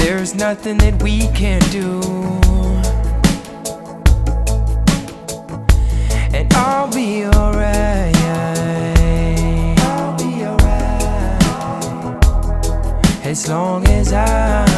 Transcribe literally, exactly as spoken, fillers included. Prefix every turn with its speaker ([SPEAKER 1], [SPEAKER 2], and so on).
[SPEAKER 1] there's nothing that we can't do. And I'll be alright. I'll be alright as long as I